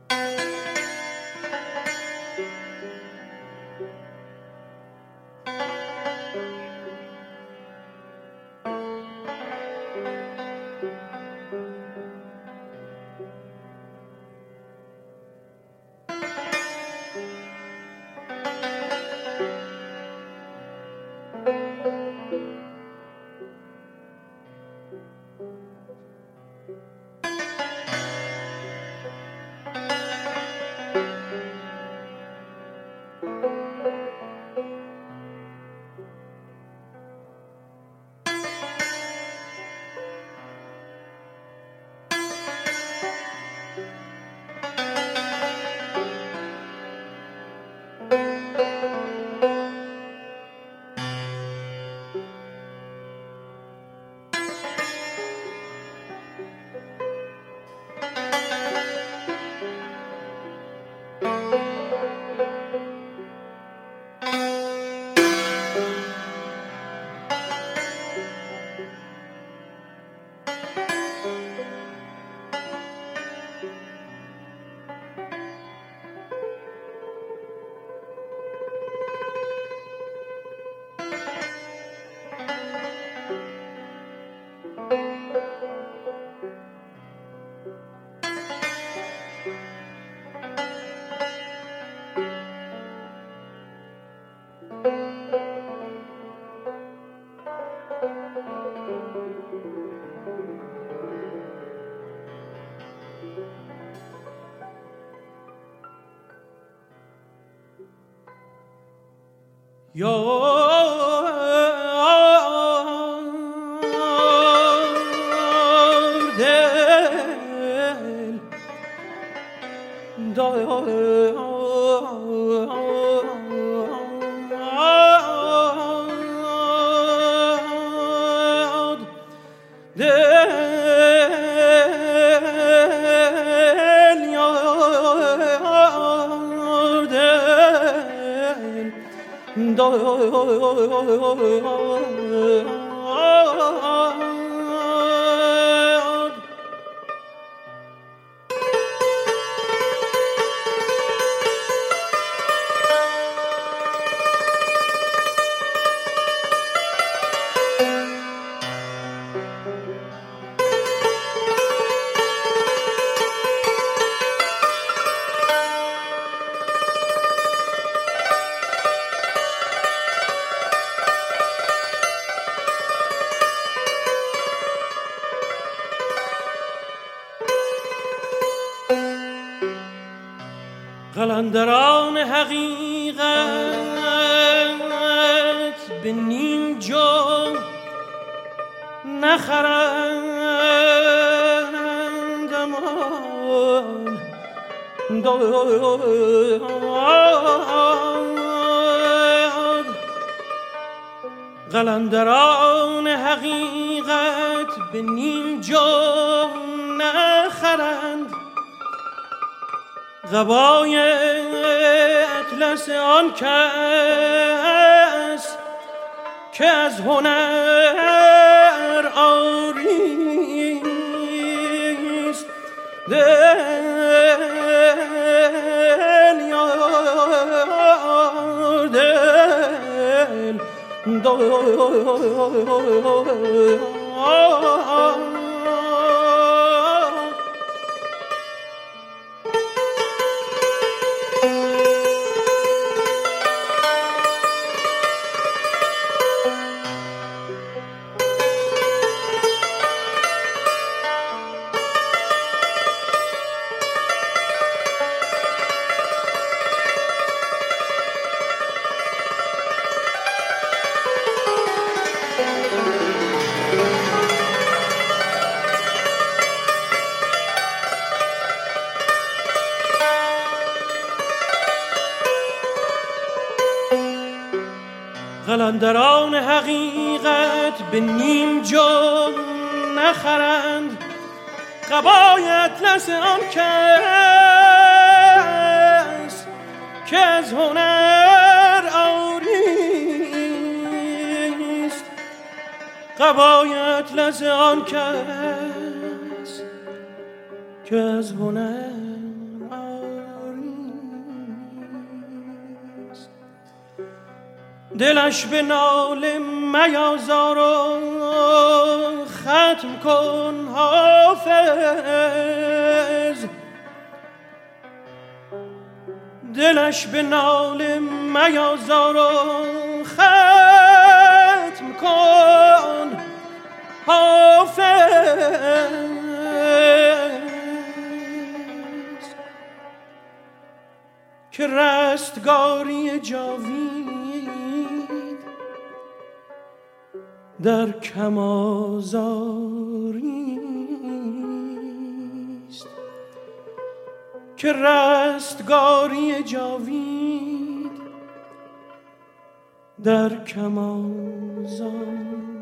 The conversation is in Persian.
قلندران حقیقت به نیم جو نخرند امان داد. قلندران حقیقت به نیم جو نخرند قبای اطلس آن کس که از هنر عاریست. دل یار دل قلندران حقیقت به نیم جو نخرند قبای اطلس آن کس که از هنر عاریست. قبای اطلس آن کس که از هنر عاریست. دلش به ناله میازار و ختم کن حافظ. دلش به ناله میازار و ختم کن حافظ. که رستگاری جاوید در کم آزاریست. که رستگاری جاوید در کم آزاریست.